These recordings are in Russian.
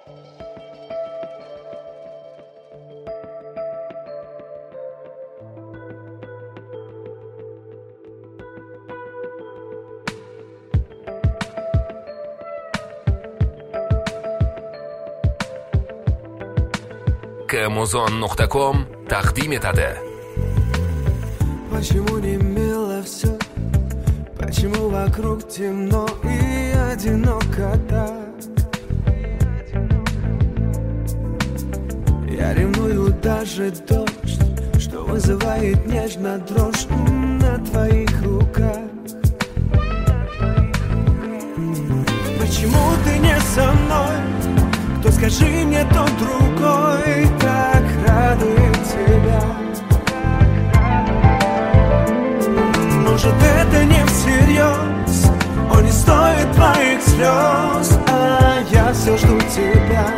Kmuzon.com taqdim etadi. Почему не мило все? Почему вокруг темно и одиноко так? Я ревную даже дождь, что вызывает нежно дрожь на твоих руках. Почему ты не со мной? Кто, скажи мне, тот другой так радует тебя. Может, это не всерьез, он не стоит твоих слез, а я все жду тебя.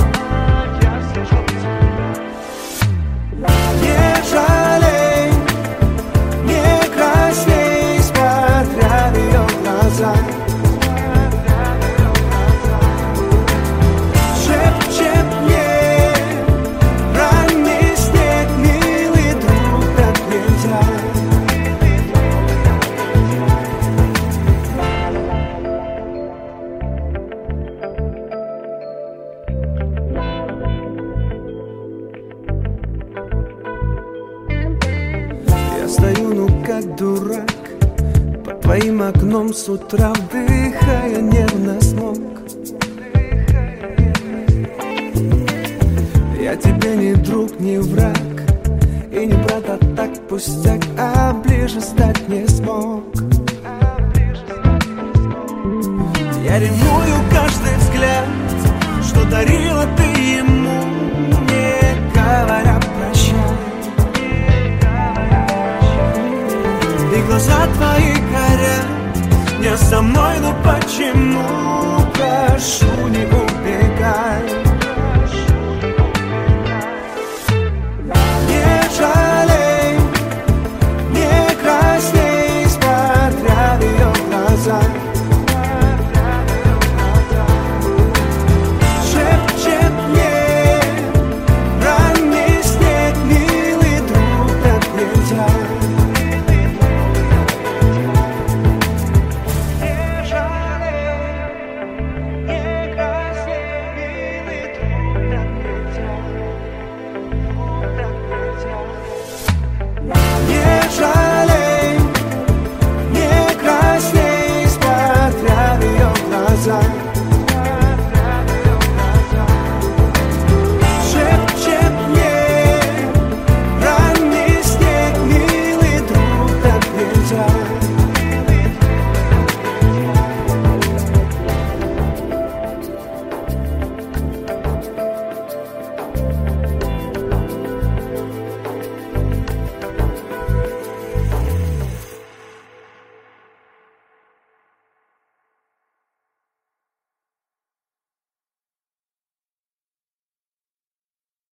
Не жалей, не красней, смотря в ее глаза. Стою, ну как дурак, под твоим окном с утра, вдыхая нервно смог. Я тебе не друг, не враг, и не брат, а так пустяк, а ближе стать не смог. Я ревную каждый взгляд, что дарила ты ему, не говоря прощай. И глаза твои горят, не со мной, но почему?